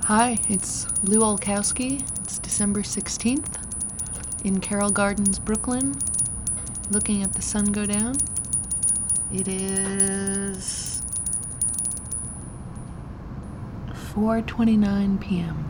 Hi, it's Lou Olkowski. It's December 16th in Carroll Gardens, Brooklyn, looking at the sun go down. It is 4:29 p.m.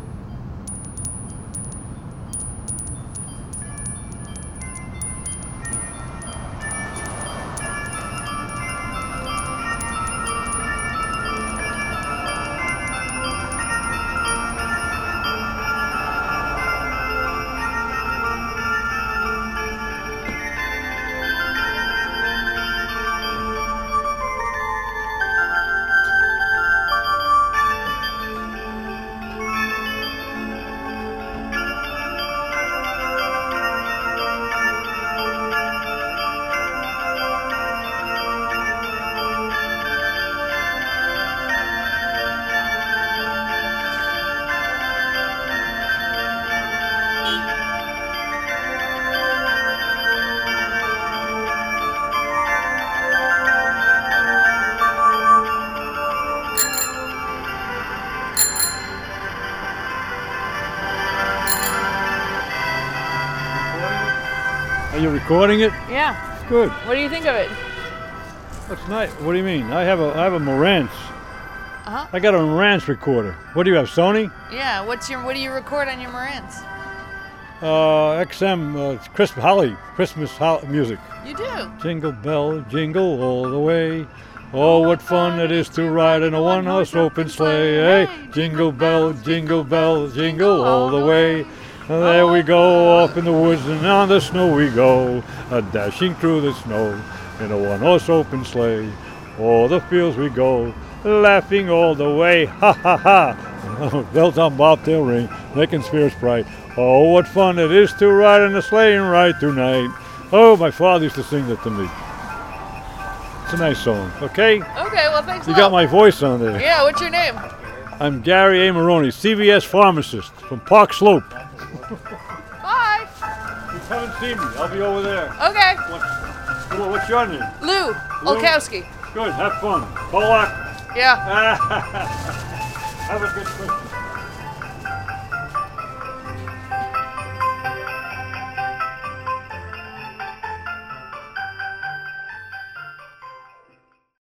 Are you recording it? Yeah. Good. What do you think of it? That's nice. What do you mean? I have a Marantz. Uh-huh. I got a Marantz recorder. What do you have, Sony? Yeah. What do you record on your Marantz? XM, it's Christmas music. You do. Jingle bell, jingle all the way. Oh, what fun it is to ride in a one-horse open sleigh. Hey, jingle bell, jingle all the way. And there we go, off in the woods and on the snow we go, dashing through the snow in a one-horse open sleigh. O'er the fields we go, laughing all the way, ha ha ha. Bells on bobtail ring, making spirits bright. Oh, what fun it is to ride in a sleigh and ride tonight. Oh, my father used to sing that to me. It's a nice song, okay? Okay, well, thanks a You lot. got my voice on there. Yeah, what's your name? I'm Gary A. Maroney, CVS pharmacist from Park Slope. Bye. You haven't seen me. I'll be over there. Okay. What's your name? Lou Olkowski. Good. Have fun. Polak. Yeah. Have a good Christmas.